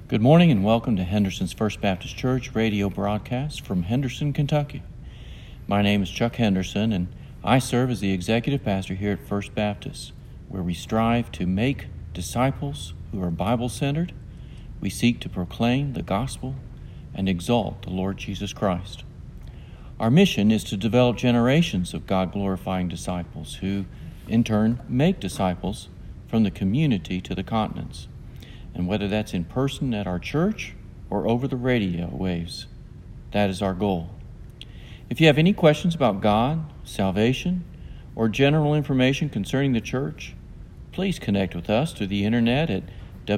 Good morning and welcome to Henderson's First Baptist Church radio broadcast from Henderson, Kentucky. My name is Chuck Henderson and I serve as the executive pastor here at First Baptist, where we strive to make disciples who are Bible-centered. We seek to proclaim the gospel and exalt the Lord Jesus Christ. Our mission is to develop generations of God-glorifying disciples who, in turn, make disciples from the community to the continents. And whether that's in person at our church or over the radio waves, that is our goal. If you have any questions about God, salvation, or general information concerning the church, please connect with us through the internet at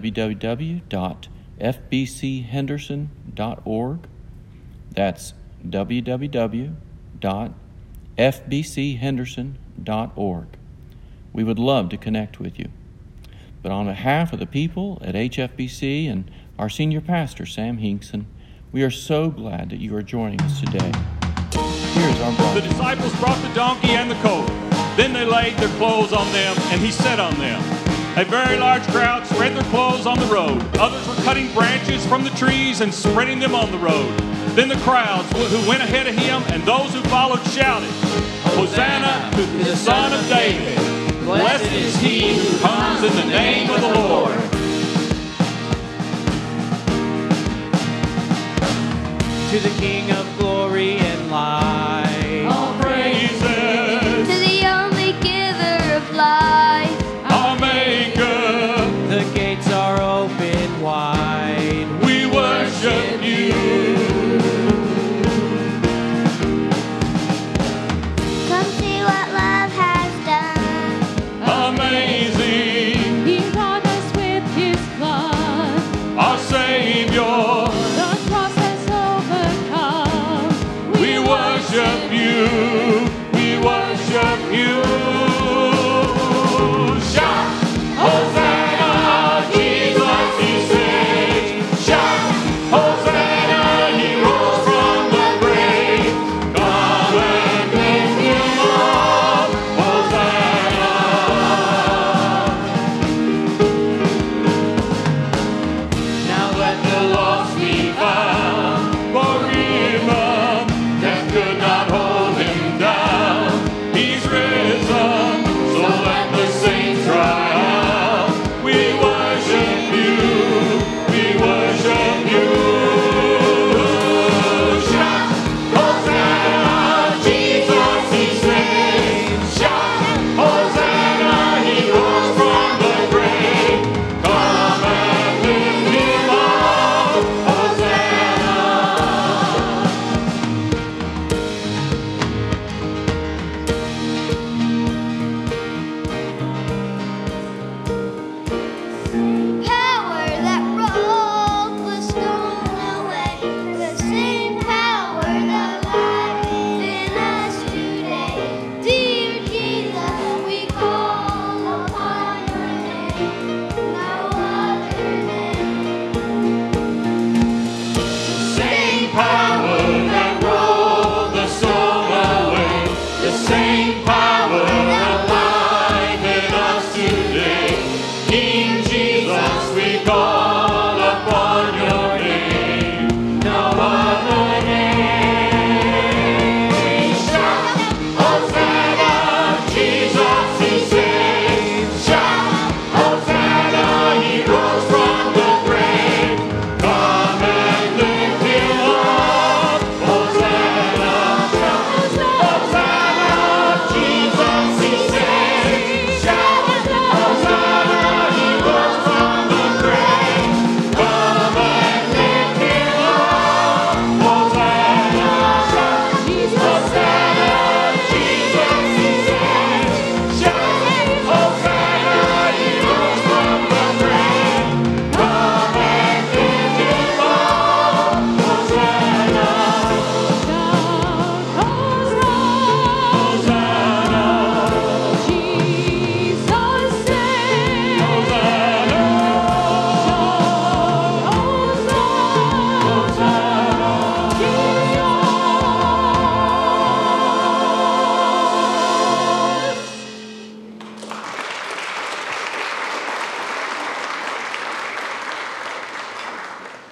www.fbchenderson.org. That's www.fbchenderson.org. We would love to connect with you. But on behalf of the people at HFBC and our senior pastor, Sam Hinkson, we are so glad that you are joining us today. Here's our brother. The disciples brought the donkey and the colt. Then they laid their clothes on them, and he sat on them. A very large crowd spread their clothes on the road. Others were cutting branches from the trees and spreading them on the road. Then the crowds who went ahead of him and those who followed shouted, "Hosanna to the Son of David! Blessed is he who comes in the name of the Lord." To the King of glory and light, All praises. To the only giver of life, Our Maker. the gates are open wide. We worship you. come see what love has done. Amazing. He bought us with his blood. Our Savior. The cross has overcome.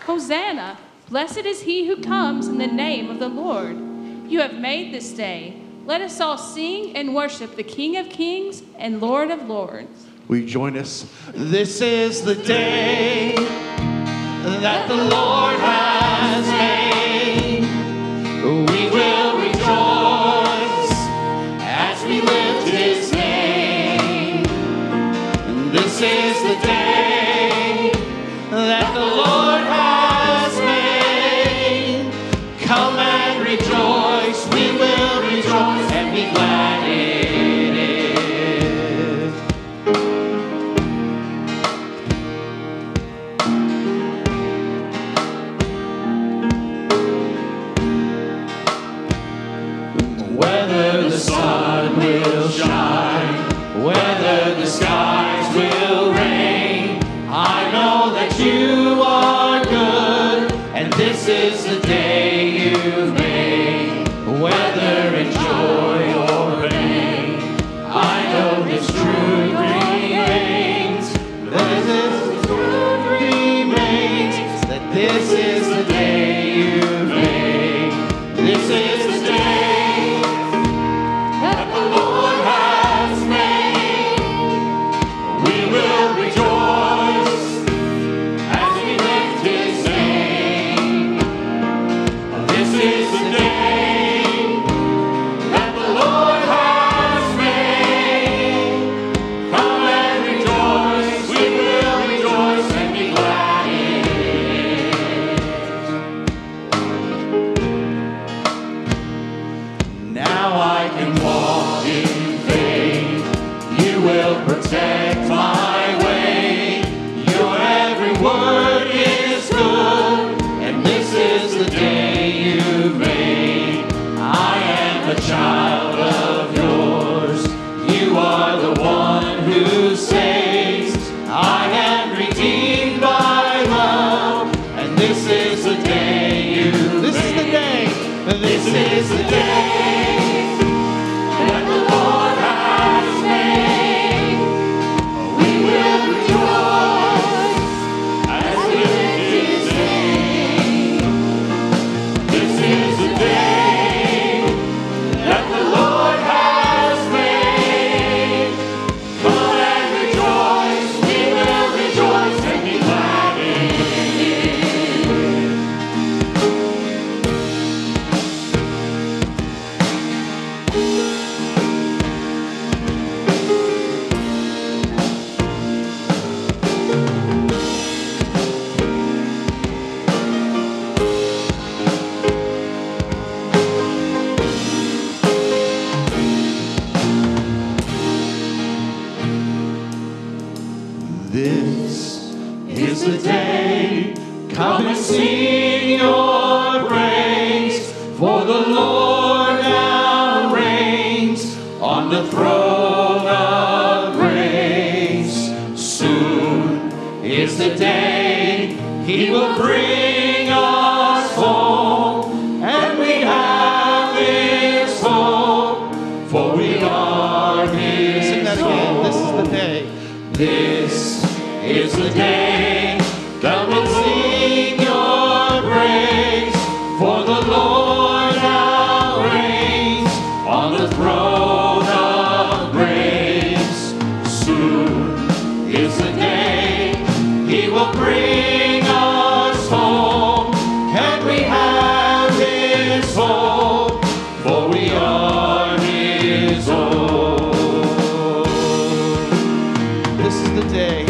Hosanna! Blessed is he who comes in the name of the Lord. You have made this day. Let us all sing and worship the King of Kings and Lord of Lords. Will you join us? This is the day that the Lord has made. We will rejoice as we lift his name. This is the day that the Lord has made. Come and rejoice. We will rejoice and be glad in it. Whether the sun will shine, whether the skies will rain, I know that you are good, and this is the day you've made. Whether in joy or pain, I know this truth remains. This truth remains, that this is the day you've made. This is the day that the Lord has made. We will rejoice as we lift his name. This is the day that the Lord has made. Come and rejoice. We will rejoice and be glad in it. Now I can walk in faith. You will protect my way. Your every word is good, and this is the day you've made. I am a child of yours. You are the one who saves. I am redeemed by love, and this is the day you. This is the day. This is the day that the Lord has made. We will rejoice as we lift his name. This is the day that the Lord has made. Come and rejoice. We will rejoice and be glad in This is the day. Come and sing your praise, for the Lord now reigns on the throne of grace. Soon is the day he will bring us home, and we have this hope, for we are his. Sing that again. This is the day. This is the day. Come and sing your praise, for the Lord now reigns on the throne of grace. Soon is the day he will bring us home, and we have his hope, for we are his own. This is the day.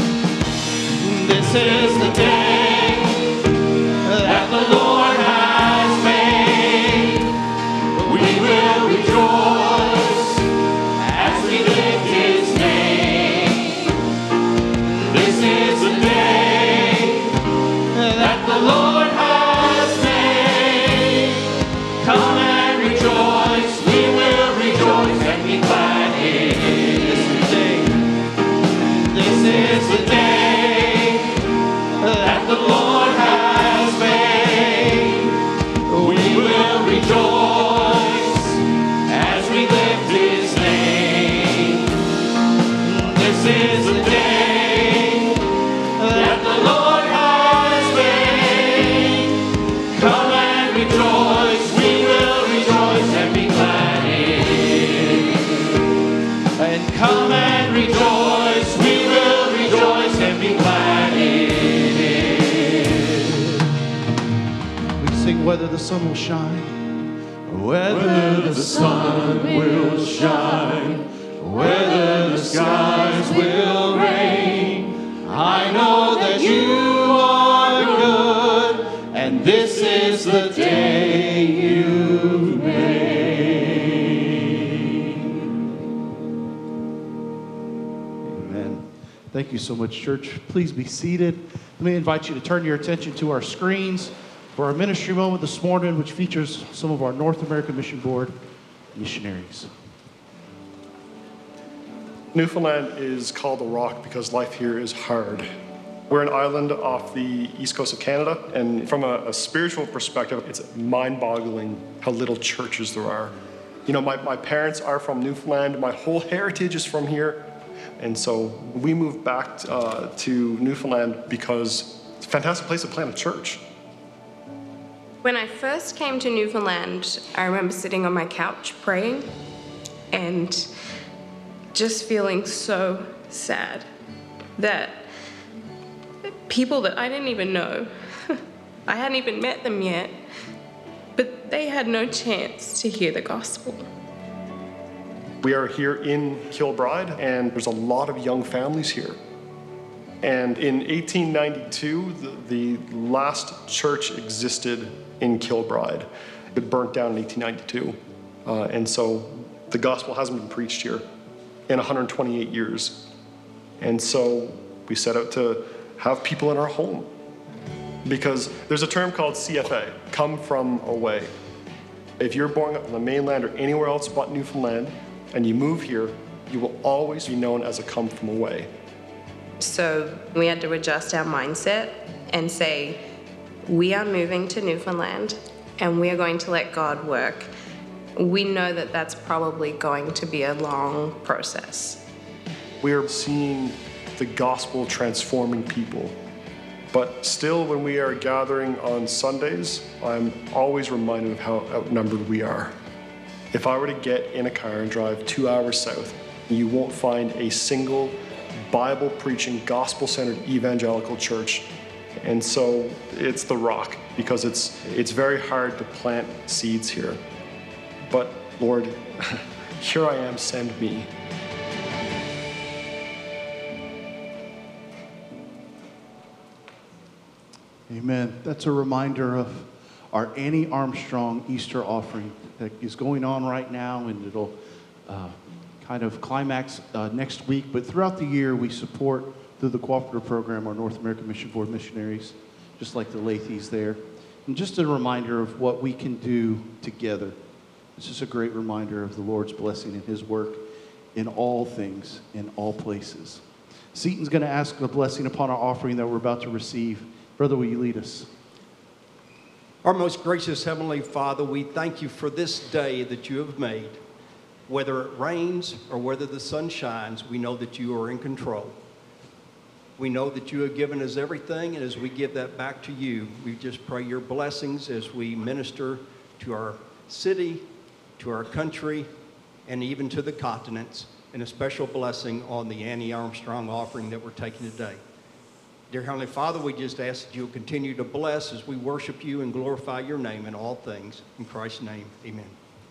This is the day that the Lord has made. We will rejoice as we lift his name. This is the day that the Lord has made. Come and rejoice. We will rejoice and be glad in it. This is the day. This is the day that whether the sun will shine. Whether the sun will shine, whether the skies will rain, I know that you are good, and this is the day you've made. Amen. Thank you so much, church. Please be seated. Let me invite you to turn your attention to our screens for our ministry moment this morning, which features some of our North American Mission Board missionaries. Newfoundland is called a rock because life here is hard. We're an island off the east coast of Canada, and from a spiritual perspective, it's mind-boggling how little churches there are. You know, my parents are from Newfoundland. My whole heritage is from here. And so we moved back to Newfoundland because it's a fantastic place to plant a church. When I first came to Newfoundland, I remember sitting on my couch praying and just feeling so sad that people that I didn't even know, I hadn't even met them yet, but they had no chance to hear the gospel. We are here in Kilbride, and there's a lot of young families here. And in 1892, the last church existed in Kilbride. It burnt down in 1892. And so the gospel hasn't been preached here in 128 years. And so we set out to have people in our home, because there's a term called CFA, come from away. If you're born on the mainland or anywhere else but Newfoundland, and you move here, you will always be known as a come from away. So we had to adjust our mindset and say, we are moving to Newfoundland and we are going to let God work. We know that that's probably going to be a long process. We are seeing the gospel transforming people. But still, when we are gathering on Sundays, I'm always reminded of how outnumbered we are. If I were to get in a car and drive 2 hours south, you won't find a single Bible-preaching, gospel-centered evangelical church. And so it's the rock, because it's very hard to plant seeds here. But Lord, here I am, send me. Amen. That's a reminder of our Annie Armstrong Easter offering that is going on right now, and it'll kind of climax next week. But throughout the year, we support, through the cooperative program, our North American Mission Board missionaries, just like the Lathys there. And just a reminder of what we can do together. It's just a great reminder of the Lord's blessing and his work in all things, in all places. Seaton's going to ask a blessing upon our offering that we're about to receive. Brother, will you lead us? Our most gracious Heavenly Father, we thank you for this day that you have made. Whether it rains or whether the sun shines, we know that you are in control. We know that you have given us everything, and as we give that back to you, we just pray your blessings as we minister to our city, to our country, and even to the continents, and a special blessing on the Annie Armstrong offering that we're taking today. Dear Heavenly Father, we just ask that you'll continue to bless as we worship you and glorify your name in all things. In Christ's name, amen.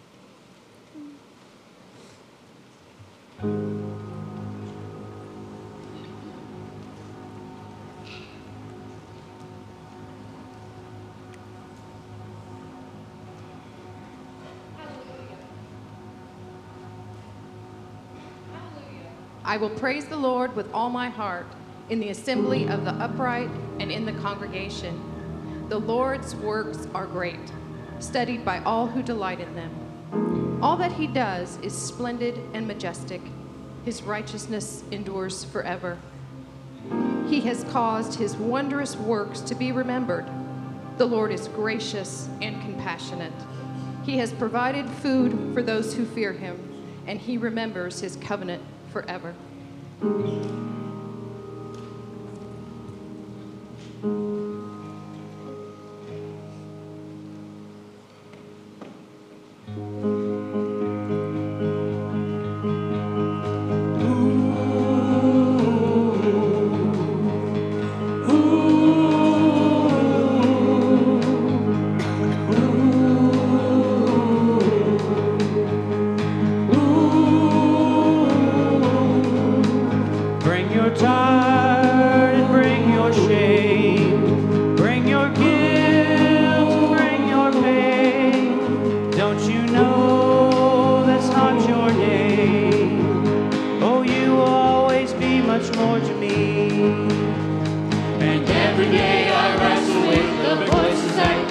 I will praise the Lord with all my heart in the assembly of the upright and in the congregation. The Lord's works are great, studied by all who delight in them. All that he does is splendid and majestic. His righteousness endures forever. He has caused his wondrous works to be remembered. The Lord is gracious and compassionate. He has provided food for those who fear him, and he remembers his covenant forever.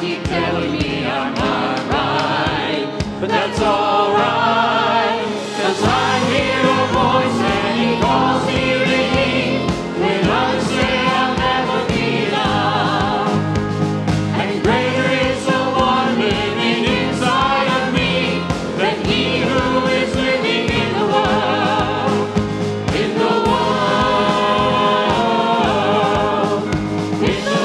keep telling me I'm not right, but that's alright, 'cause I hear a voice and he calls me redeemed. When others say I'll never be enough, and greater is the one living inside of me than he who is living in the world. In the world, in the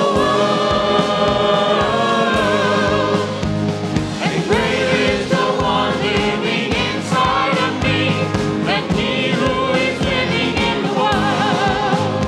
world, and greater is the one living inside of me than he who is living in the world.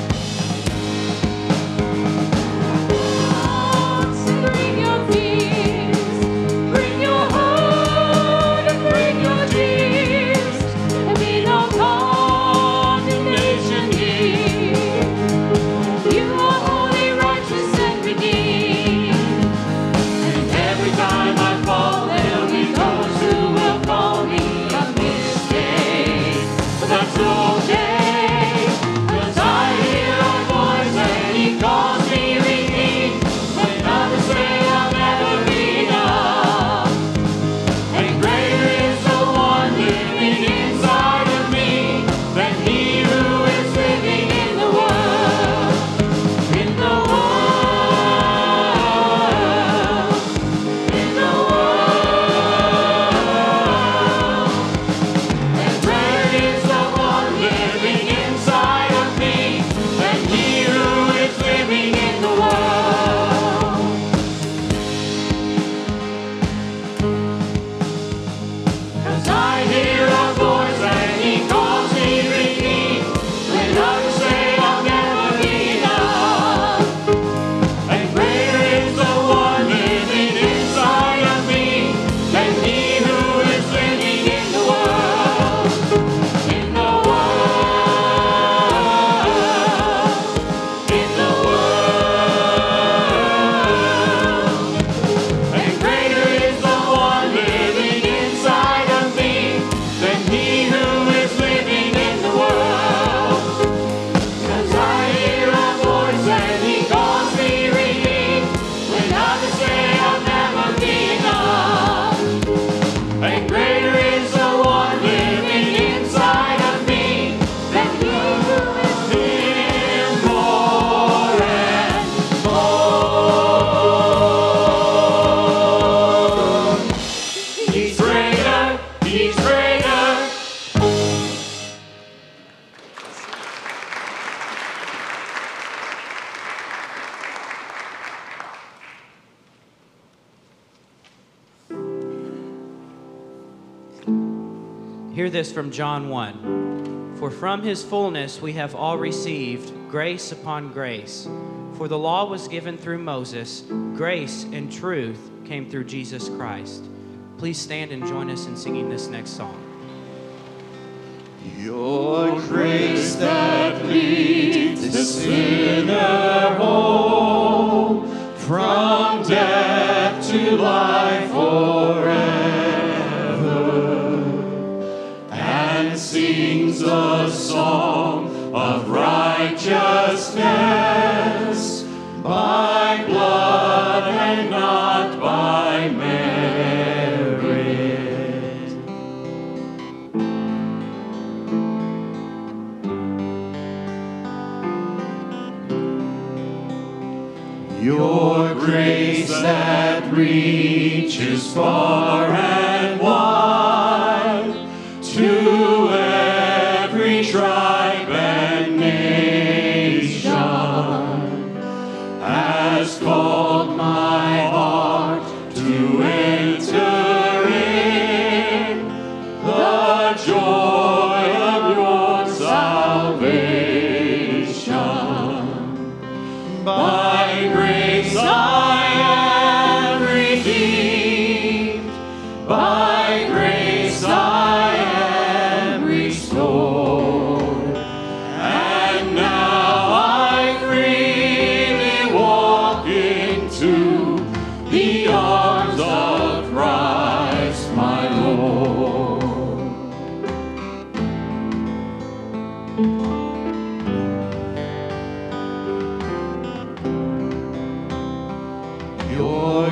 Bring your fears, bring your heart, and bring your tears. There be no condemnation here. You are holy, righteous, and redeemed. And every time I fall, there'll be those who will call me a mistake. But that's okay, 'cause I hear a voice and he calls me redeemed. When others say I'll never be enough, and greater is the one living inside of me than he who is living in the world. In the world, in the world, and greater is the one living inside of me than he who is living in the world. 'Cause I hear a voice and he calls me redeemed. When others say I'll never be enough, and greater is the one living inside of me than he who is living in the world. In the world, in the world, and greater is the one living inside of me than he who is living in the world. 'Cause I hear a voice and he calls me redeemed. When others say I'll never be enough, and greater is the one living inside of me than he who is in more and more. He's greater, he's greater. Hear this from John 1. For from his fullness we have all received grace upon grace. For the law was given through Moses, grace and truth came through Jesus Christ. Please stand and join us in singing this next song. Your grace that leads the sinner home from death to life forever, and sings a song of righteousness by blood and not by merit. Your grace that reaches far and wide to every tribe and nation has called my heart to enter in the joy of your salvation. By grace I am redeemed, by grace I am restored, and now I freely walk into the arms of Christ my Lord. Your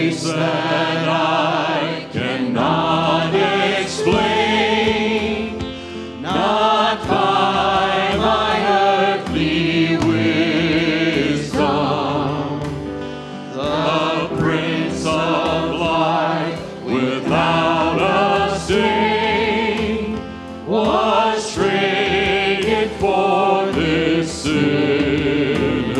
grace that I cannot explain, not by my earthly wisdom. The Prince of Life, without a stain, was traded for this sinner.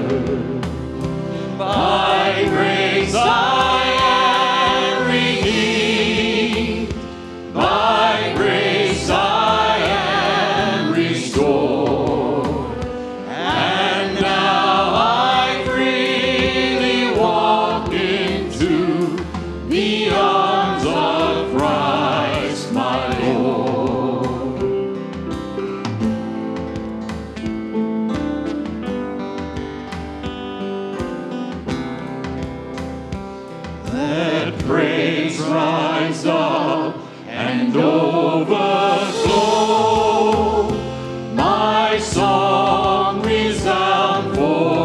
By grace I am redeemed, by grace I am restored, and now I freely walk into the arms of Christ my Lord. Let praise rise up and overflow, my song resound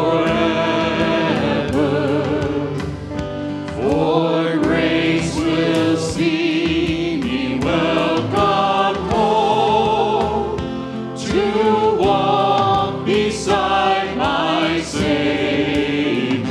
forever. For grace will see me welcome home, to walk beside my Savior.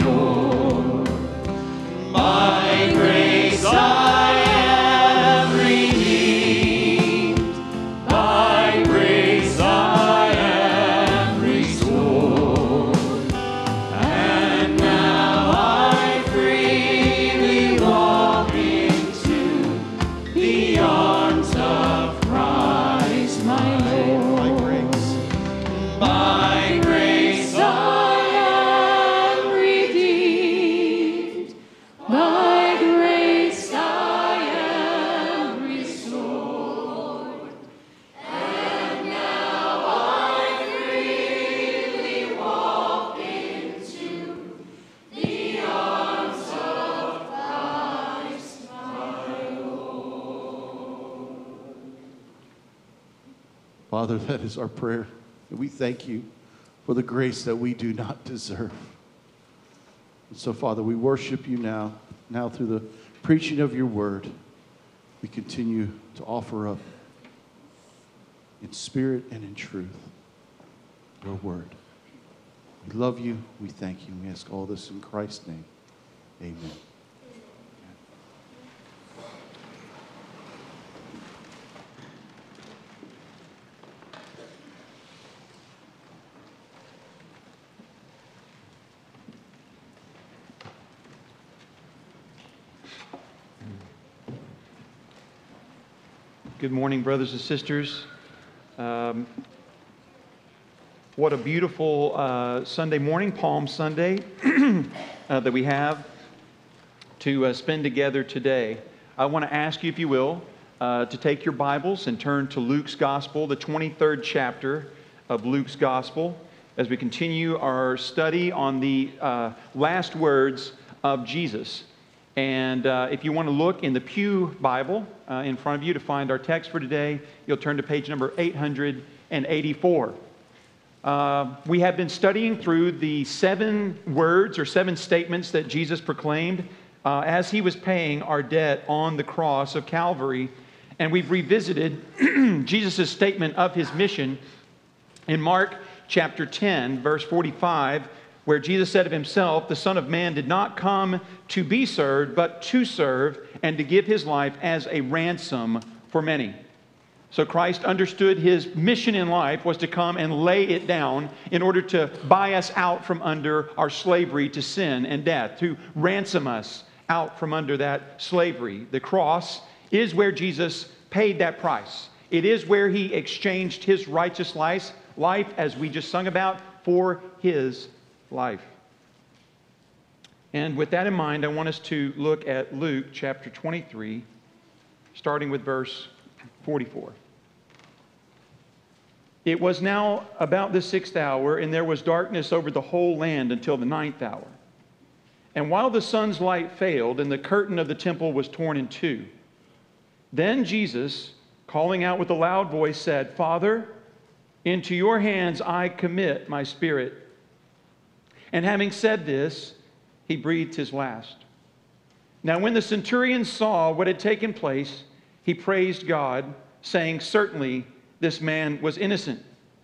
By grace I am redeemed, by grace I am restored, and now I freely walk into the arms of Christ my Lord. By grace I am redeemed, by grace I am restored, and now I freely walk into the arms of Christ my Lord. Father, that is our prayer. And we thank you for the grace that we do not deserve. And so, Father, we worship you now through the preaching of your word. We continue to offer up in spirit and in truth your word. We love you. We thank you. We ask all this in Christ's name. Amen. Good morning, brothers and sisters. What a beautiful Sunday morning, Palm Sunday, that we have to spend together today. I want to ask you, if you will, to take your Bibles and turn to Luke's Gospel, the 23rd chapter of Luke's Gospel, as we continue our study on the last words of Jesus. And if you want to look in the Pew Bible in front of you to find our text for today, you'll turn to page number 884. We have been studying through the 7 words or 7 statements that Jesus proclaimed as he was paying our debt on the cross of Calvary. And we've revisited Jesus' statement of his mission in Mark chapter 10, verse 45, where Jesus said of himself, "The Son of Man did not come to be served, but to serve, and to give his life as a ransom for many." So Christ understood his mission in life was to come and lay it down in order to buy us out from under our slavery to sin and death, to ransom us out from under that slavery. The cross is where Jesus paid that price. It is where he exchanged his righteous life, as we just sung about, for his life. And with that in mind, I want us to look at Luke chapter 23, starting with verse 44. "It was now about the 6th hour, and there was darkness over the whole land until the 9th hour. And while the sun's light failed, and the curtain of the temple was torn in two, then Jesus, calling out with a loud voice, said, 'Father, into your hands I commit my spirit.' And having said this, he breathed his last. Now when the centurion saw what had taken place, he praised God, saying, "Certainly this man was innocent."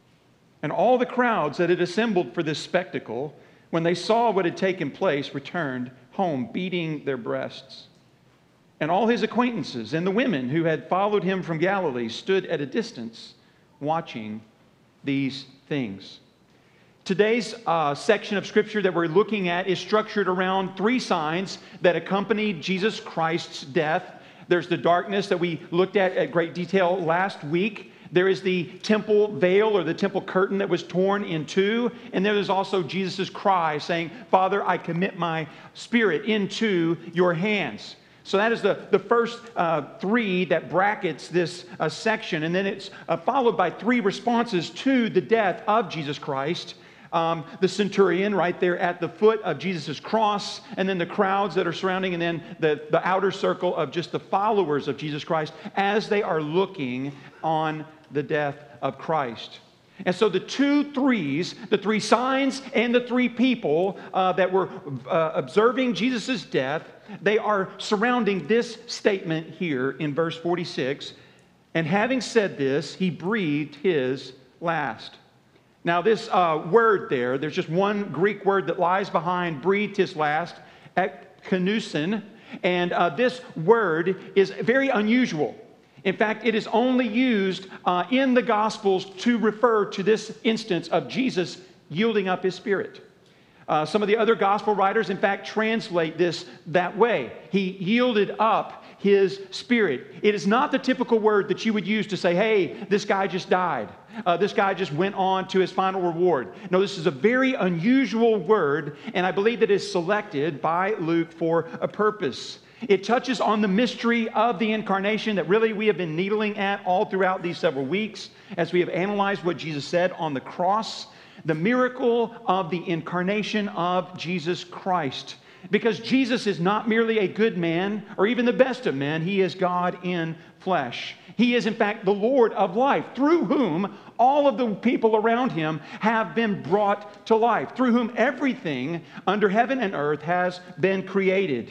And all the crowds that had assembled for this spectacle, when they saw what had taken place, returned home, beating their breasts. And all his acquaintances and the women who had followed him from Galilee stood at a distance, watching these things. Today's section of Scripture that we're looking at is structured around three signs that accompanied Jesus Christ's death. There's the darkness that we looked at great detail last week. There is the temple veil or the temple curtain that was torn in two. And there is also Jesus' cry saying, "Father, I commit my spirit into your hands." So that is the first three that brackets this section. And then it's followed by three responses to the death of Jesus Christ. The centurion right there at the foot of Jesus' cross, and then the crowds that are surrounding, and then the outer circle of just the followers of Jesus Christ as they are looking on the death of Christ. And so the two threes, the three signs and the three people that were observing Jesus' death, they are surrounding this statement here in verse 46. And having said this, he breathed his last. Now this word there's just one Greek word that lies behind breathed his last, ekkenousen. And this word is very unusual. In fact, it is only used in the Gospels to refer to this instance of Jesus yielding up his spirit. Some of the other Gospel writers, in fact, translate this that way. He yielded up his spirit. It is not the typical word that you would use to say, "Hey, this guy just died. This guy just went on to his final reward." No, this is a very unusual word, and I believe that it is selected by Luke for a purpose. It touches on the mystery of the incarnation that really we have been needling at all throughout these several weeks as we have analyzed what Jesus said on the cross, the miracle of the incarnation of Jesus Christ. Because Jesus is not merely a good man or even the best of men, he is God in flesh. He is in fact the Lord of life, through whom all of the people around him have been brought to life, through whom everything under heaven and earth has been created.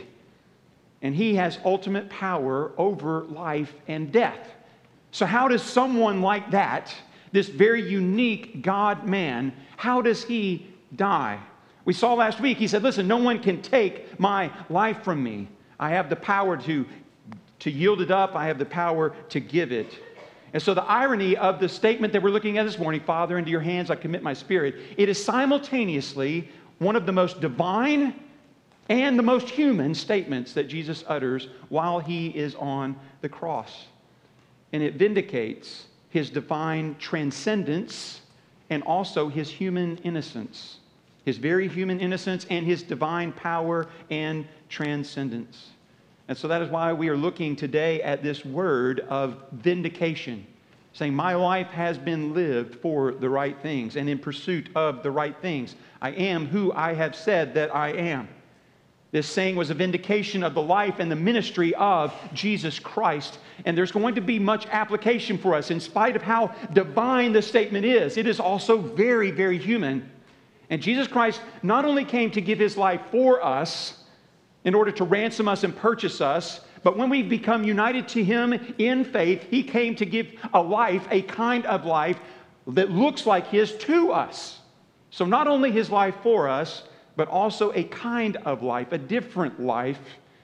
And he has ultimate power over life and death. So how does someone like that, this very unique God-man, how does he die? We saw last week, he said, "Listen, no one can take my life from me. I have the power to yield it up. I have the power to give it." And so the irony of the statement that we're looking at this morning, "Father, into your hands I commit my spirit," it is simultaneously one of the most divine and the most human statements that Jesus utters while he is on the cross. And it vindicates his divine transcendence and also his human innocence. His very human innocence and his divine power and transcendence. And so that is why we are looking today at this word of vindication, saying, "My life has been lived for the right things and in pursuit of the right things. I am who I have said that I am." This saying was a vindication of the life and the ministry of Jesus Christ. And there's going to be much application for us. In spite of how divine the statement is, it is also very, very human. And Jesus Christ not only came to give his life for us in order to ransom us and purchase us, but when we become united to him in faith, he came to give a life, a kind of life that looks like his to us. So not only his life for us, but also a kind of life, a different life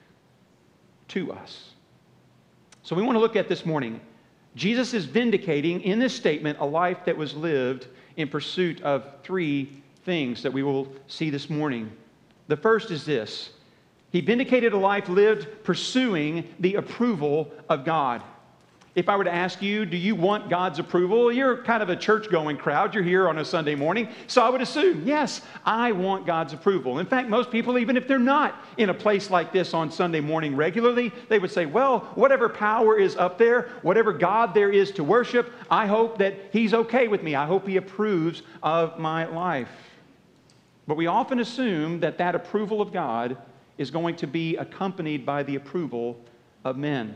to us. So we want to look at this morning. Jesus is vindicating in this statement a life that was lived in pursuit of three things that we will see this morning. The first is this: he vindicated a life lived pursuing the approval of God. If I were to ask you, do you want God's approval? You're kind of a church-going crowd. You're here on a Sunday morning. So I would assume, yes, I want God's approval. In fact, most people, even if they're not in a place like this on Sunday morning regularly, they would say, well, whatever power is up there, whatever God there is to worship, I hope that he's okay with me. I hope he approves of my life. But we often assume that that approval of God is going to be accompanied by the approval of men.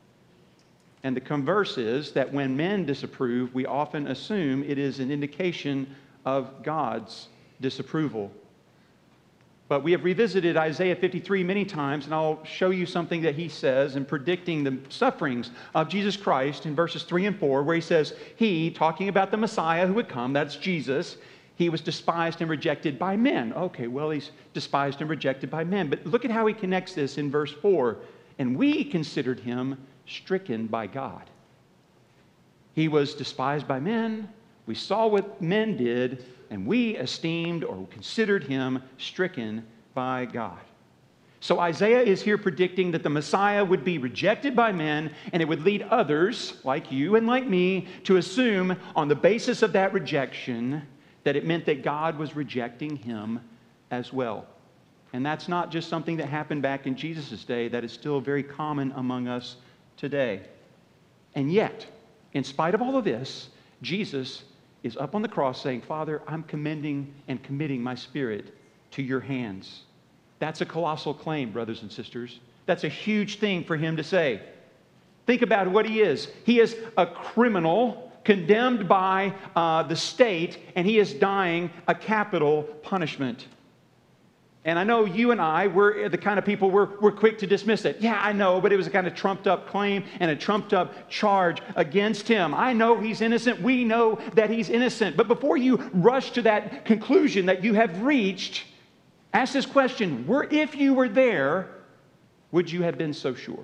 And the converse is that when men disapprove, we often assume it is an indication of God's disapproval. But we have revisited Isaiah 53 many times, and I'll show you something that he says in predicting the sufferings of Jesus Christ in verses 3 and 4, where he says, he, talking about the Messiah who would come, that's Jesus, he was despised and rejected by men. Okay, well, he's despised and rejected by men. But look at how he connects this in verse 4. And we considered him stricken by God. He was despised by men. We saw what men did, and we esteemed or considered him stricken by God. So Isaiah is here predicting that the Messiah would be rejected by men, and it would lead others, like you and like me, to assume on the basis of that rejection that it meant that God was rejecting him as well. And that's not just something that happened back in Jesus' day. That is still very common among us today. And yet, in spite of all of this, Jesus is up on the cross saying, Father, I'm commending and committing my spirit to your hands. That's a colossal claim, brothers and sisters. That's a huge thing for him to say. Think about what he is. He is a criminal condemned by the state, and he is dying a capital punishment. And I know you and I, we're the kind of people, we're quick to dismiss it. Yeah, I know, but it was a kind of trumped up claim and a trumped up charge against him. I know he's innocent. We know that he's innocent. But before you rush to that conclusion that you have reached, ask this question: if you were there, would you have been so sure?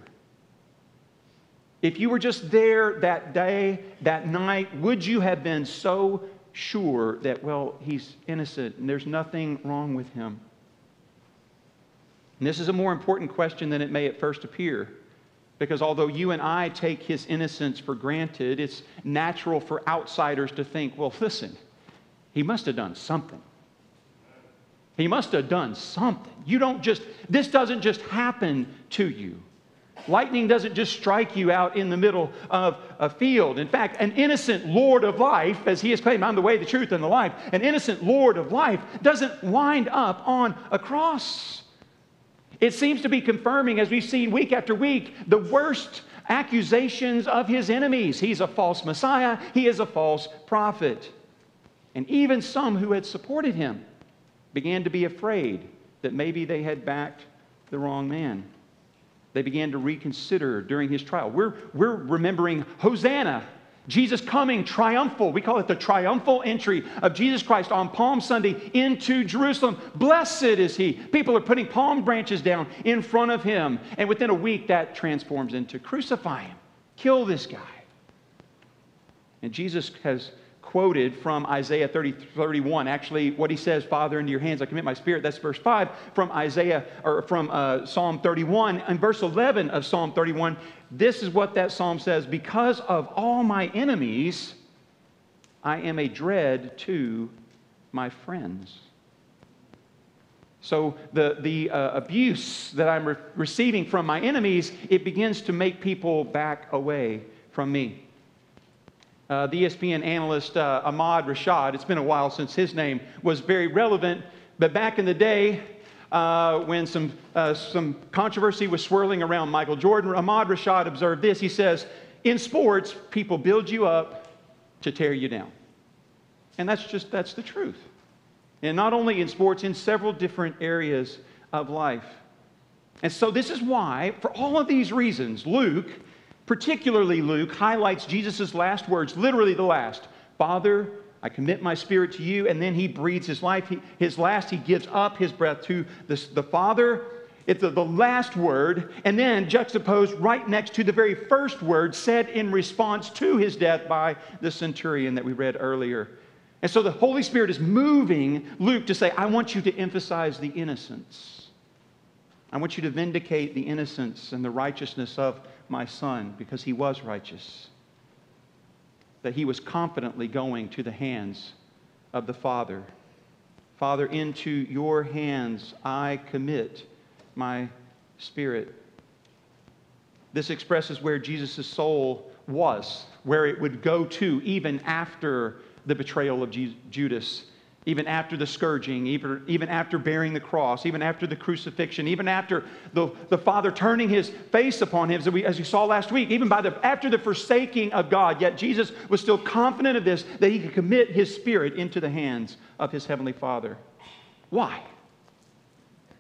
If you were just there that day, that night, would you have been so sure that, well, he's innocent and there's nothing wrong with him? And this is a more important question than it may at first appear, because although you and I take his innocence for granted, it's natural for outsiders to think, well, listen, he must have done something. He must have done something. This doesn't just happen to you. Lightning doesn't just strike you out in the middle of a field. In fact, an innocent Lord of life, as he has claimed, I'm the way, the truth, and the life, an innocent Lord of life doesn't wind up on a cross. It seems to be confirming, as we've seen week after week, the worst accusations of his enemies. He's a false Messiah. He is a false prophet. And even some who had supported him began to be afraid that maybe they had backed the wrong man. They began to reconsider during his trial. We're remembering Hosanna, Jesus coming triumphal. We call it the triumphal entry of Jesus Christ on Palm Sunday into Jerusalem. Blessed is he. People are putting palm branches down in front of him. And within a week, that transforms into crucify him. Kill this guy. And Jesus has quoted from Isaiah 31. Actually, what he says, Father, into your hands I commit my spirit. That's verse 5 from Psalm 31. And verse 11 of Psalm 31, this is what that psalm says: because of all my enemies, I am a dread to my friends. So the abuse that I'm receiving from my enemies, it begins to make people back away from me. The ESPN analyst Ahmad Rashad, it's been a while since his name was very relevant, but back in the day when some controversy was swirling around Michael Jordan, Ahmad Rashad observed this. He says, in sports, people build you up to tear you down. And that's the truth. And not only in sports, in several different areas of life. And so this is why, for all of these reasons, particularly Luke, highlights Jesus' last words, literally the last. Father, I commit my spirit to you. And then he breathes his life. He gives up his breath to the Father. It's the last word. And then juxtaposed right next to the very first word said in response to his death by the centurion that we read earlier. And so the Holy Spirit is moving Luke to say, I want you to emphasize the innocence. I want you to vindicate the innocence and the righteousness of my son, because he was righteous, that he was confidently going to the hands of the Father. Father, into your hands I commit my spirit. This expresses where Jesus' soul was, where it would go to even after the betrayal of Judas, even after the scourging, even after bearing the cross, even after the crucifixion, even after the Father turning his face upon him, as we saw last week, even after the forsaking of God. Yet Jesus was still confident of this, that he could commit his spirit into the hands of his heavenly Father. Why?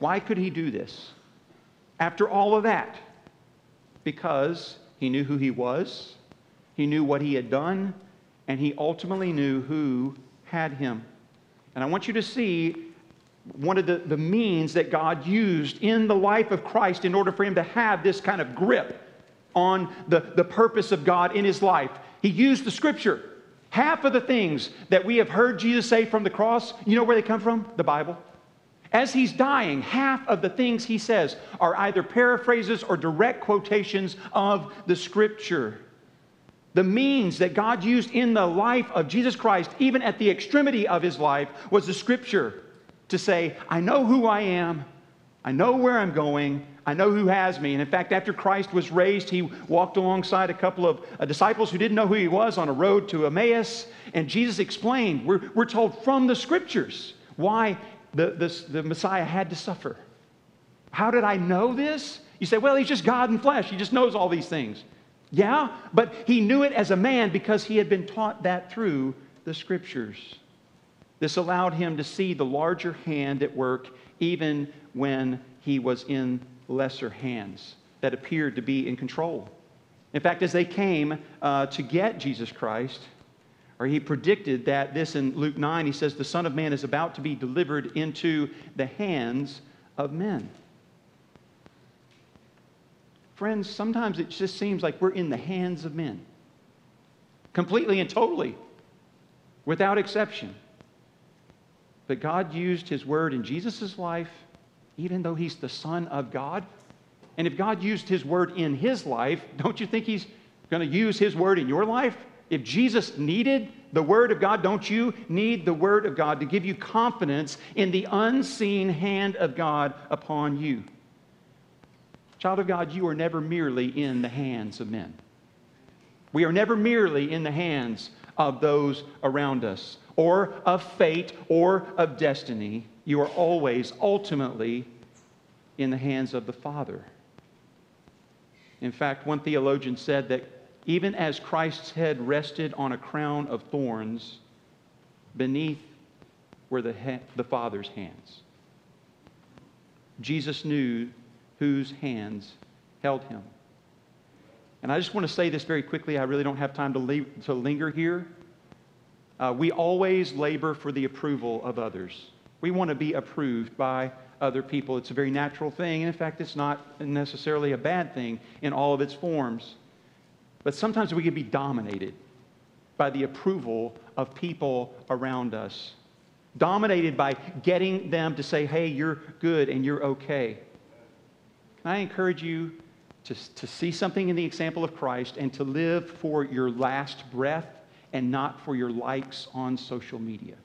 Why could he do this? After all of that, because he knew who he was, he knew what he had done, and he ultimately knew who had him. And I want you to see one of the means that God used in the life of Christ in order for him to have this kind of grip on the purpose of God in his life. He used the Scripture. Half of the things that we have heard Jesus say from the cross, you know where they come from? The Bible. As he's dying, half of the things he says are either paraphrases or direct quotations of the Scripture. The means that God used in the life of Jesus Christ, even at the extremity of his life, was the Scripture to say, I know who I am, I know where I'm going, I know who has me. And in fact, after Christ was raised, he walked alongside a couple of disciples who didn't know who he was on a road to Emmaus. And Jesus explained, we're told from the Scriptures, why the Messiah had to suffer. How did I know this? You say, well, he's just God in flesh. He just knows all these things. Yeah, but he knew it as a man because he had been taught that through the Scriptures. This allowed him to see the larger hand at work even when he was in lesser hands that appeared to be in control. In fact, as they came to get Jesus Christ, or he predicted that this in Luke 9, he says, the Son of Man is about to be delivered into the hands of men. Friends, sometimes it just seems like we're in the hands of men. Completely and totally. Without exception. But God used his word in Jesus' life, even though he's the Son of God. And if God used his word in his life, don't you think he's going to use his word in your life? If Jesus needed the word of God, don't you need the word of God to give you confidence in the unseen hand of God upon you? Child of God, you are never merely in the hands of men. We are never merely in the hands of those around us, or of fate, or of destiny. You are always, ultimately, in the hands of the Father. In fact, one theologian said that even as Christ's head rested on a crown of thorns, beneath were the Father's hands. Jesus knew whose hands held him. And I just want to say this very quickly. I really don't have time to linger here. We always labor for the approval of others. We want to be approved by other people. It's a very natural thing. And in fact, it's not necessarily a bad thing in all of its forms. But sometimes we can be dominated by the approval of people around us. Dominated by getting them to say, hey, you're good and you're okay. Can I encourage you to see something in the example of Christ and to live for your last breath and not for your likes on social media?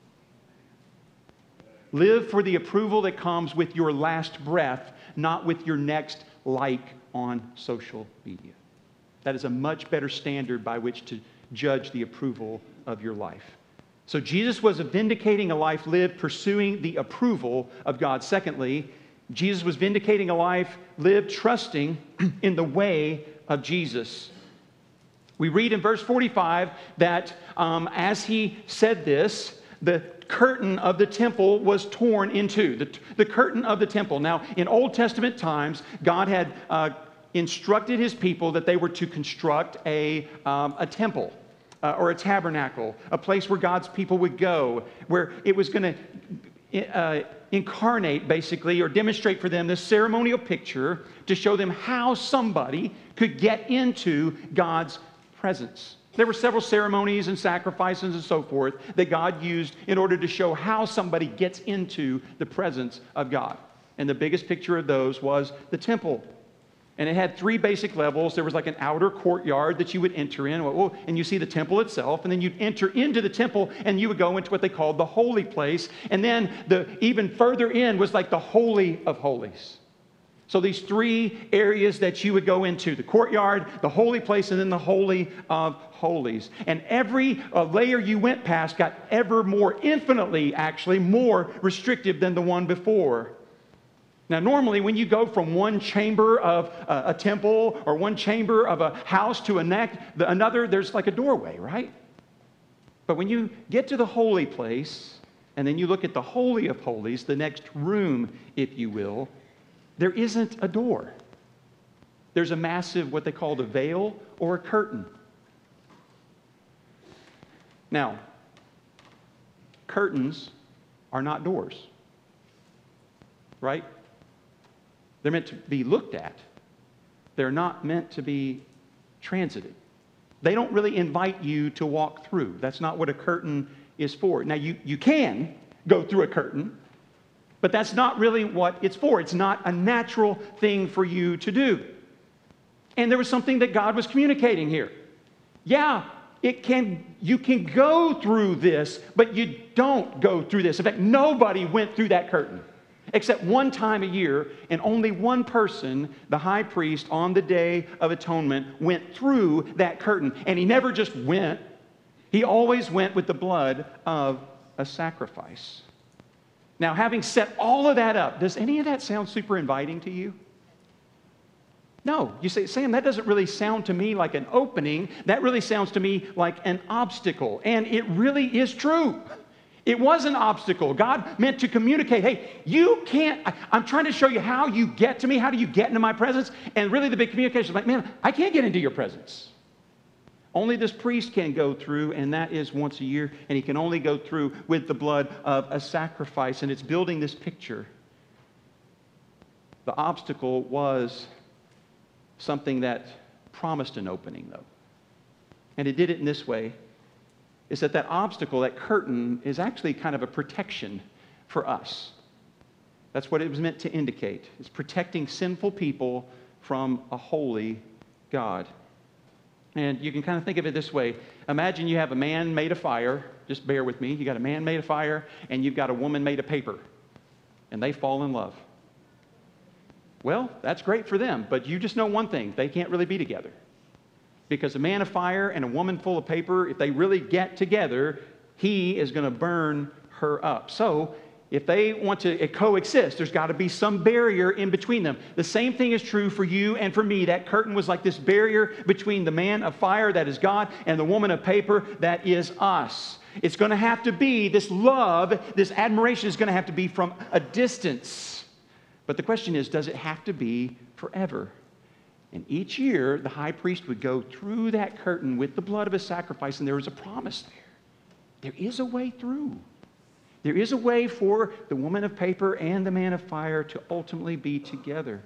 Live for the approval that comes with your last breath, not with your next like on social media. That is a much better standard by which to judge the approval of your life. So Jesus was vindicating a life lived pursuing the approval of God. Secondly, Jesus was vindicating a life lived trusting in the way of Jesus. We read in verse 45 that as he said this, the curtain of the temple was torn in two. The curtain of the temple. Now, in Old Testament times, God had instructed his people that they were to construct a temple or a tabernacle, a place where God's people would go, where it was going to incarnate, basically, or demonstrate for them this ceremonial picture to show them how somebody could get into God's presence. There were several ceremonies and sacrifices and so forth that God used in order to show how somebody gets into the presence of God. And the biggest picture of those was the temple. And it had three basic levels. There was like an outer courtyard that you would enter in, and you see the temple itself, and then you'd enter into the temple, and you would go into what they called the holy place. And then even further in was like the Holy of Holies. So these three areas that you would go into, the courtyard, the holy place, and then the Holy of Holies. And every layer you went past got ever more, infinitely actually, more restrictive than the one before. Now, normally when you go from one chamber of a temple or one chamber of a house to another, there's like a doorway, right? But when you get to the holy place, and then you look at the Holy of Holies, the next room, if you will, there isn't a door. There's a massive, what they call a veil or a curtain. Now, curtains are not doors, right? They're meant to be looked at. They're not meant to be transited. They don't really invite you to walk through. That's not what a curtain is for. Now, you can go through a curtain, but that's not really what it's for. It's not a natural thing for you to do. And there was something that God was communicating here. Yeah, you can go through this, but you don't go through this. In fact, nobody went through that curtain except one time a year, and only one person, the high priest, on the Day of Atonement, went through that curtain. And he never just went. He always went with the blood of a sacrifice. Now, having set all of that up, does any of that sound super inviting to you? No. You say, Sam, that doesn't really sound to me like an opening. That really sounds to me like an obstacle. And it really is true. It was an obstacle. God meant to communicate, hey, you can't, I'm trying to show you how you get to me. How do you get into my presence? And really the big communication is like, man, I can't get into your presence. Only this priest can go through, and that is once a year, and he can only go through with the blood of a sacrifice. And it's building this picture. The obstacle was something that promised an opening, though. And it did it in this way, is that obstacle, that curtain, is actually kind of a protection for us. That's what it was meant to indicate. It's protecting sinful people from a holy God. And you can kind of think of it this way. Imagine you have a man made of fire. Just bear with me. You got a man made of fire, and you've got a woman made of paper. And they fall in love. Well, that's great for them, but you just know one thing. They can't really be together. Because a man of fire and a woman full of paper, if they really get together, he is going to burn her up. So, if they want to coexist, there's got to be some barrier in between them. The same thing is true for you and for me. That curtain was like this barrier between the man of fire, that is God, and the woman of paper, that is us. It's going to have to be, this love, this admiration is going to have to be from a distance. But the question is, does it have to be forever? And each year, the high priest would go through that curtain with the blood of a sacrifice, and there was a promise there. There is a way through. There is a way for the woman of paper and the man of fire to ultimately be together.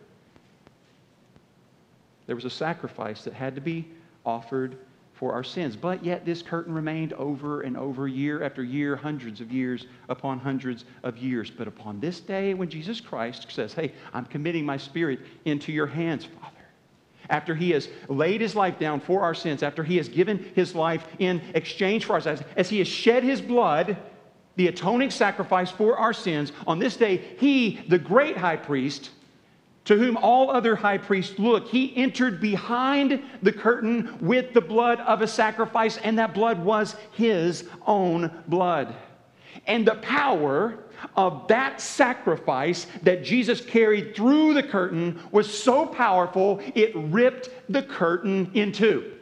There was a sacrifice that had to be offered for our sins, but yet this curtain remained over and over, year after year, hundreds of years upon hundreds of years. But upon this day, when Jesus Christ says, hey, I'm committing my spirit into your hands, Father, after he has laid his life down for our sins, after he has given his life in exchange for our sins, as he has shed his blood, the atoning sacrifice for our sins, on this day, he, the great high priest, to whom all other high priests look, he entered behind the curtain with the blood of a sacrifice, and that blood was his own blood. And the power of that sacrifice that Jesus carried through the curtain was so powerful, it ripped the curtain in two.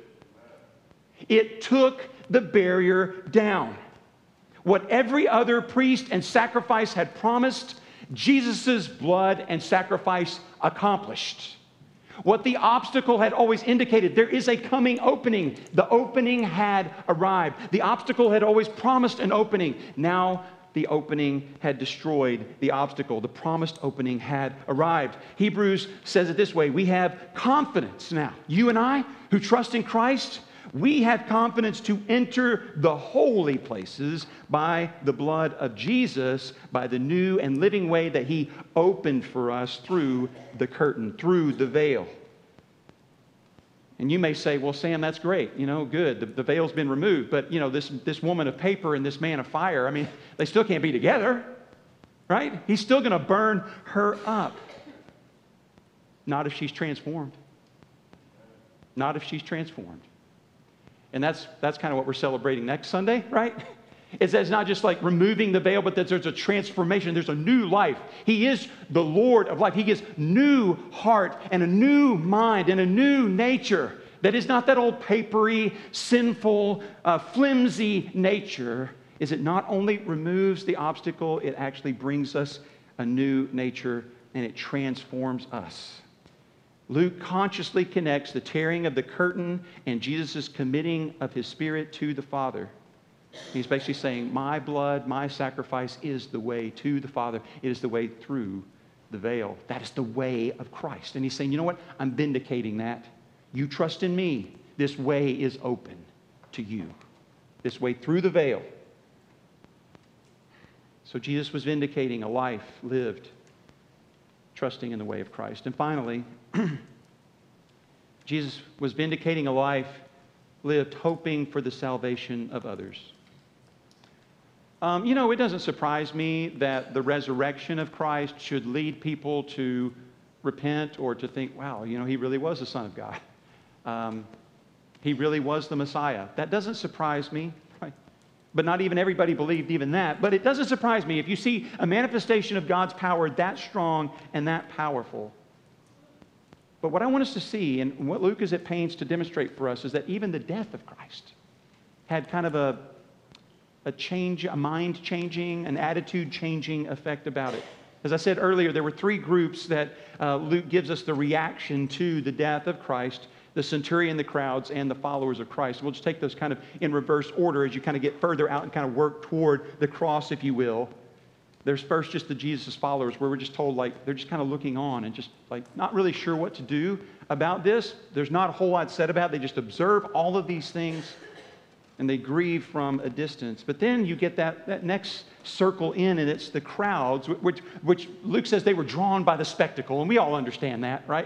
It took the barrier down. What every other priest and sacrifice had promised, Jesus' blood and sacrifice accomplished. What the obstacle had always indicated, there is a coming opening. The opening had arrived. The obstacle had always promised an opening. Now the opening had destroyed the obstacle. The promised opening had arrived. Hebrews says it this way: we have confidence now. You and I, who trust in Christ, we have confidence to enter the holy places by the blood of Jesus, by the new and living way that he opened for us through the curtain, through the veil. And you may say, well, Sam, that's great. You know, good. The veil's been removed. But, you know, this woman of paper and this man of fire, I mean, they still can't be together, right? He's still going to burn her up. Not if she's transformed. Not if she's transformed. And that's kind of what we're celebrating next Sunday, right? It's not just like removing the veil, but that there's a transformation. There's a new life. He is the Lord of life. He gives new heart and a new mind and a new nature that is not that old papery, sinful, flimsy nature. is it not only removes the obstacle, it actually brings us a new nature and it transforms us. Luke consciously connects the tearing of the curtain and Jesus' committing of his Spirit to the Father. He's basically saying, my blood, my sacrifice is the way to the Father. It is the way through the veil. That is the way of Christ. And he's saying, you know what? I'm vindicating that. You trust in me. This way is open to you. This way through the veil. So Jesus was vindicating a life lived trusting in the way of Christ. And finally, Jesus was vindicating a life lived hoping for the salvation of others. It doesn't surprise me that the resurrection of Christ should lead people to repent or to think, wow, he really was the Son of God. He really was the Messiah. That doesn't surprise me. Right? But not even everybody believed even that. But it doesn't surprise me if you see a manifestation of God's power that strong and that powerful. But what I want us to see, and what Luke is at pains to demonstrate for us, is that even the death of Christ had kind of a change, a mind-changing, an attitude-changing effect about it. As I said earlier, there were three groups that Luke gives us the reaction to the death of Christ: the centurion, the crowds, and the followers of Christ. We'll just take those kind of in reverse order as you kind of get further out and kind of work toward the cross, if you will. There's first just the Jesus followers, where we're just told, they're just kind of looking on and just not really sure what to do about this. There's not a whole lot said about it. They just observe all of these things and they grieve from a distance. But then you get that next circle in, and it's the crowds, which Luke says they were drawn by the spectacle, and we all understand that, right?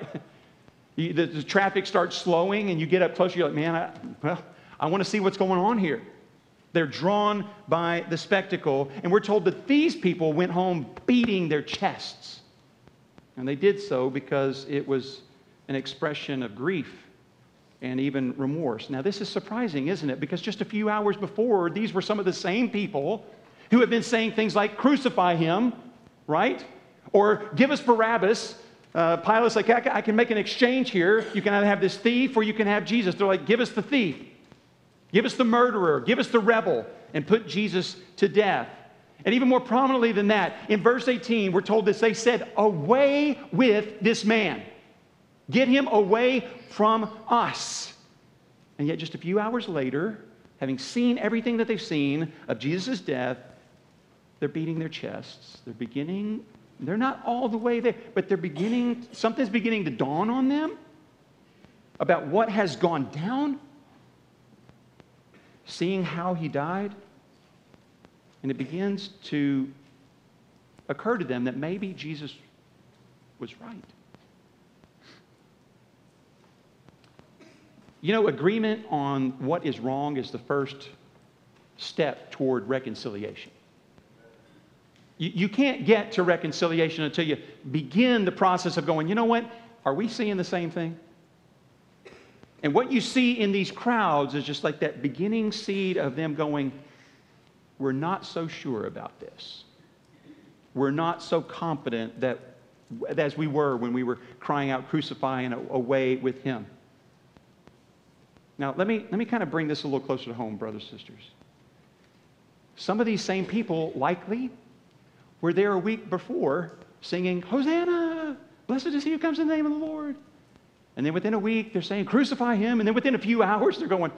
The traffic starts slowing, and you get up closer, you're like, man, I want to see what's going on here. They're drawn by the spectacle, and we're told that these people went home beating their chests. And they did so because it was an expression of grief and even remorse. Now, this is surprising, isn't it? Because just a few hours before, these were some of the same people who had been saying things like, crucify him, right? Or give us Barabbas. Pilate's like, I can make an exchange here. You can either have this thief or you can have Jesus. They're like, give us the thief. Give us the murderer. Give us the rebel. And put Jesus to death. And even more prominently than that, in verse 18, we're told this. They said, away with this man. Get him away from us. And yet just a few hours later, having seen everything that they've seen of Jesus' death, they're beating their chests. They're not all the way there, but something's beginning to dawn on them about what has gone down, seeing how he died. And it begins to occur to them that maybe Jesus was right. Agreement on what is wrong is the first step toward reconciliation. You can't get to reconciliation until you begin the process of going, you know what? Are we seeing the same thing? And what you see in these crowds is just like that beginning seed of them going, we're not so sure about this. We're not so confident that as we were when we were crying out, crucify and away with him. Now, let me kind of bring this a little closer to home, brothers and sisters. Some of these same people likely were there a week before singing, Hosanna, blessed is he who comes in the name of the Lord. And then within a week, they're saying, crucify him. And then within a few hours, they're going,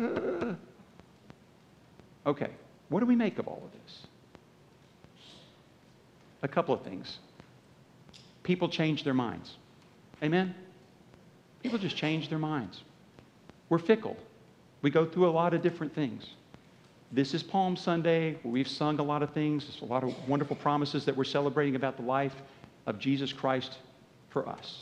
Okay, what do we make of all of this? A couple of things. People change their minds. Amen? People just change their minds. We're fickle. We go through a lot of different things. This is Palm Sunday, where we've sung a lot of things. There's a lot of wonderful promises that we're celebrating about the life of Jesus Christ for us.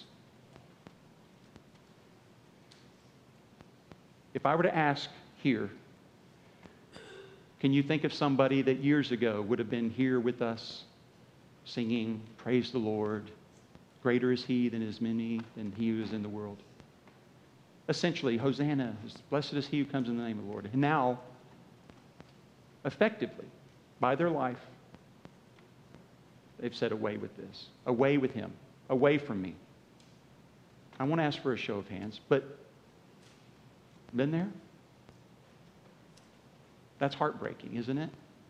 If I were to ask here, can you think of somebody that years ago would have been here with us singing, praise the Lord, greater is he than is many, than he who is in the world? Essentially, Hosanna, blessed is he who comes in the name of the Lord. And now, effectively, by their life, they've said, away with this, away with him, away from me. I want to ask for a show of hands, but been there? That's heartbreaking, isn't it?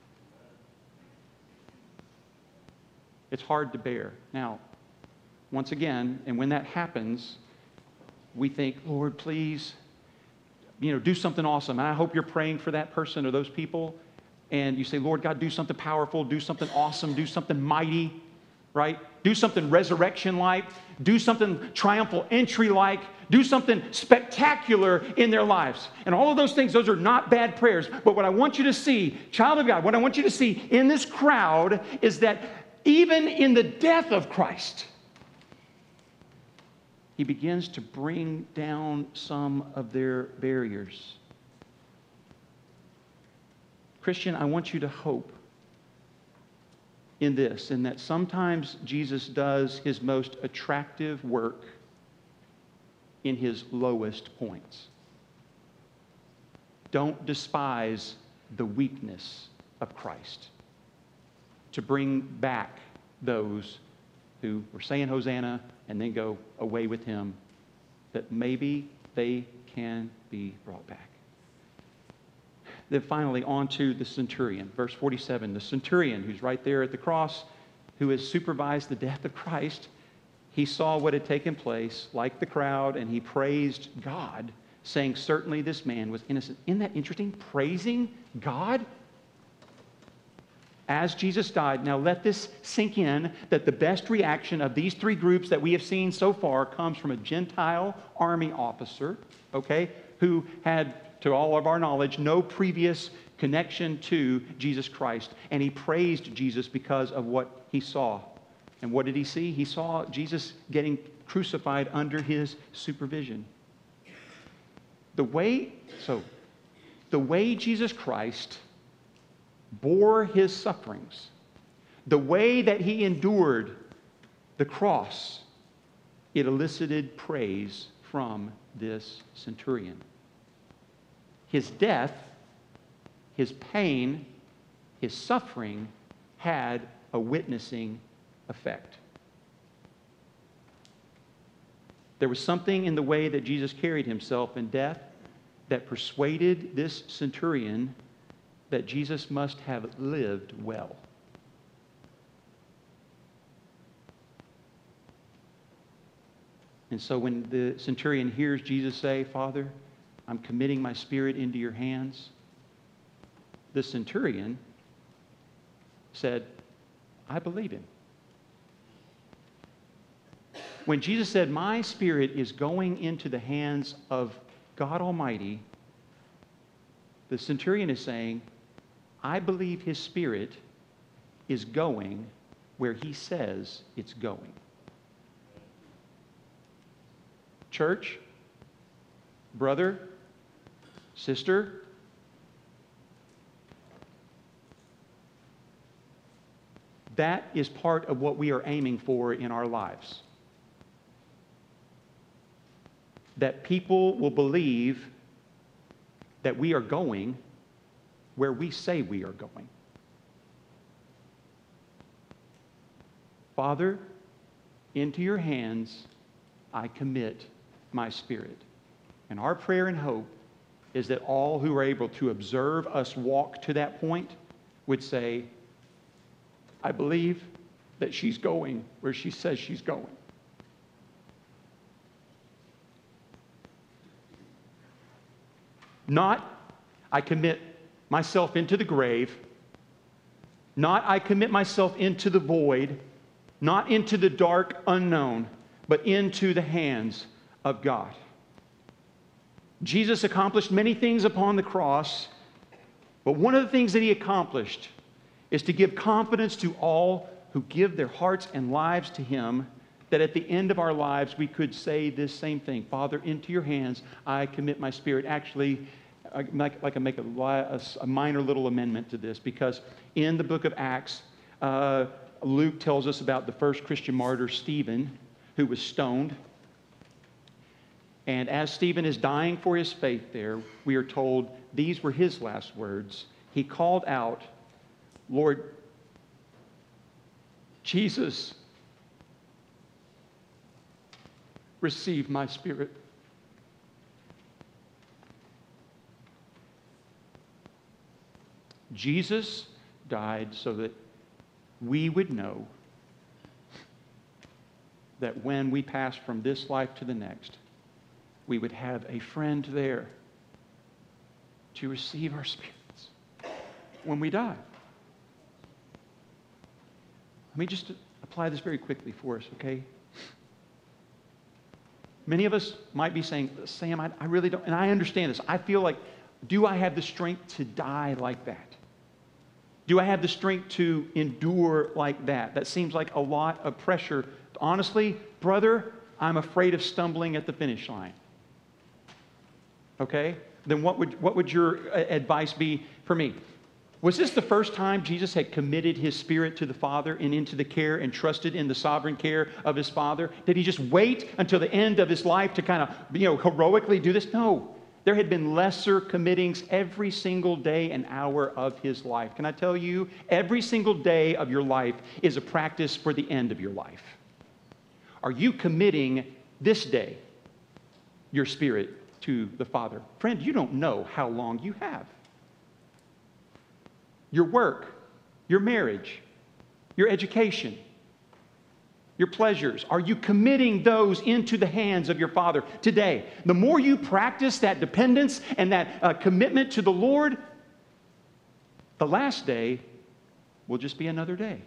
It's hard to bear. Now, once again, and when that happens, we think, Lord, please, do something awesome. And I hope you're praying for that person or those people. And you say, Lord God, do something powerful, do something awesome, do something mighty, right? Do something resurrection-like, do something triumphal entry-like, do something spectacular in their lives. And all of those things, those are not bad prayers. But what I want you to see, child of God, what I want you to see in this crowd is that even in the death of Christ, He begins to bring down some of their barriers. Christian, I want you to hope in this, in that sometimes Jesus does His most attractive work in His lowest points. Don't despise the weakness of Christ to bring back those who were saying Hosanna and then go away with Him, that maybe they can be brought back. Then finally, on to the centurion. Verse 47, the centurion who's right there at the cross, who has supervised the death of Christ, he saw what had taken place, like the crowd, and he praised God, saying, certainly this man was innocent. Isn't that interesting? Praising God as Jesus died. Now let this sink in, that the best reaction of these three groups that we have seen so far comes from a Gentile army officer, okay, who had, to all of our knowledge, no previous connection to Jesus Christ. And he praised Jesus because of what he saw. And what did he see? He saw Jesus getting crucified under his supervision. The way Jesus Christ bore his sufferings, the way that he endured the cross, it elicited praise from this centurion. His death, his pain, his suffering had a witnessing effect. There was something in the way that Jesus carried himself in death that persuaded this centurion that Jesus must have lived well. And so when the centurion hears Jesus say, Father, I'm committing my spirit into your hands, the centurion said, I believe him. When Jesus said, my spirit is going into the hands of God Almighty, the centurion is saying, I believe his spirit is going where he says it's going. Church, brother, sister, that is part of what we are aiming for in our lives. That people will believe that we are going where we say we are going. Father, into your hands I commit my spirit. And our prayer and hope is that all who are able to observe us walk to that point would say, I believe that she's going where she says she's going. Not, I commit myself into the grave. Not, I commit myself into the void. Not into the dark unknown, but into the hands of God. Jesus accomplished many things upon the cross, but one of the things that he accomplished is to give confidence to all who give their hearts and lives to him, that at the end of our lives we could say this same thing. Father, into your hands I commit my spirit. Actually, I make a minor little amendment to this, because in the book of Acts, Luke tells us about the first Christian martyr, Stephen, who was stoned. And as Stephen is dying for his faith there, we are told these were his last words. He called out, Lord Jesus, receive my spirit. Jesus died so that we would know that when we pass from this life to the next, we would have a friend there to receive our spirits when we die. Let me just apply this very quickly for us, okay? Many of us might be saying, Sam, I really don't, and I understand this. I feel like, do I have the strength to die like that? Do I have the strength to endure like that? That seems like a lot of pressure. Honestly, brother, I'm afraid of stumbling at the finish line. Okay? Then what would your advice be for me? Was this the first time Jesus had committed his spirit to the Father and into the care and trusted in the sovereign care of his Father? Did he just wait until the end of his life to kind of, heroically do this? No. There had been lesser committings every single day and hour of his life. Can I tell you, every single day of your life is a practice for the end of your life. Are you committing this day your spirit to the Father? Friend, you don't know how long you have. Your work, your marriage, your education, your pleasures, are you committing those into the hands of your Father today? The more you practice that dependence and that commitment to the Lord, the last day will just be another day.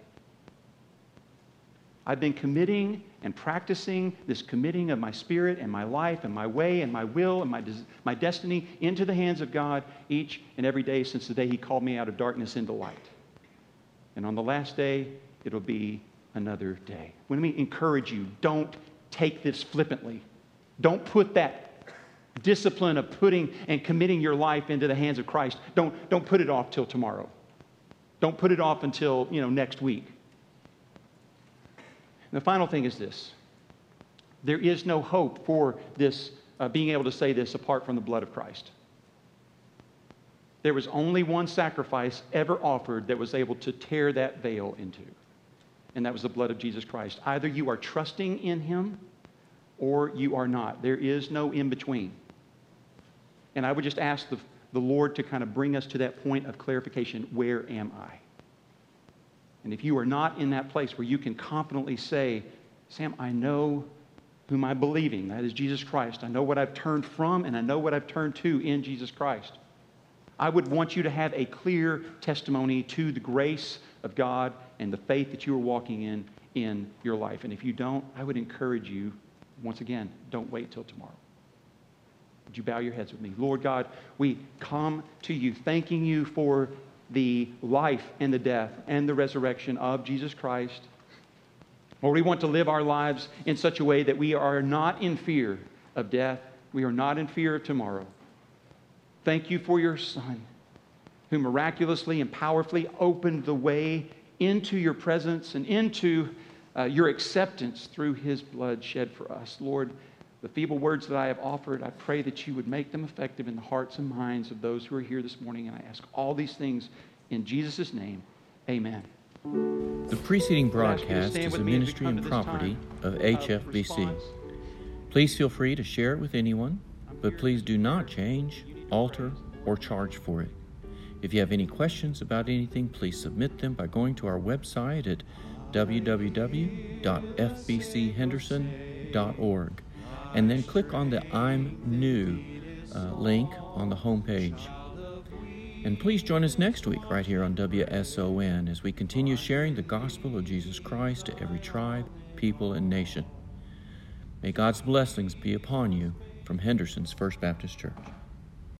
I've been committing and practicing this committing of my spirit and my life and my way and my will and my destiny into the hands of God each and every day since the day He called me out of darkness into light. And on the last day, it'll be another day. Let me encourage you, don't take this flippantly. Don't put that discipline of putting and committing your life into the hands of Christ. Don't put it off till tomorrow. Don't put it off until, next week. And the final thing is this. There is no hope for this, being able to say this apart from the blood of Christ. There was only one sacrifice ever offered that was able to tear that veil in two. And that was the blood of Jesus Christ. Either you are trusting in Him or you are not. There is no in-between. And I would just ask the Lord to kind of bring us to that point of clarification. Where am I? And if you are not in that place where you can confidently say, Sam, I know whom I'm believing. That is Jesus Christ. I know what I've turned from and I know what I've turned to in Jesus Christ. I would want you to have a clear testimony to the grace of God and the faith that you are walking in your life. And if you don't, I would encourage you, once again, don't wait till tomorrow. Would you bow your heads with me? Lord God, we come to you thanking you for the life and the death and the resurrection of Jesus Christ. Lord, we want to live our lives in such a way that we are not in fear of death. We are not in fear of tomorrow. Thank you for your Son, who miraculously and powerfully opened the way into your presence and into your acceptance through His blood shed for us. Lord, the feeble words that I have offered, I pray that you would make them effective in the hearts and minds of those who are here this morning. And I ask all these things in Jesus' name. Amen. The preceding broadcast is a ministry and property of HFBC. Please feel free to share it with anyone, but please do not change, alter, or charge for it. If you have any questions about anything, please submit them by going to our website at www.fbchenderson.org and then click on the I'm New link on the homepage. And please join us next week right here on WSON as we continue sharing the gospel of Jesus Christ to every tribe, people, and nation. May God's blessings be upon you from Henderson's First Baptist Church.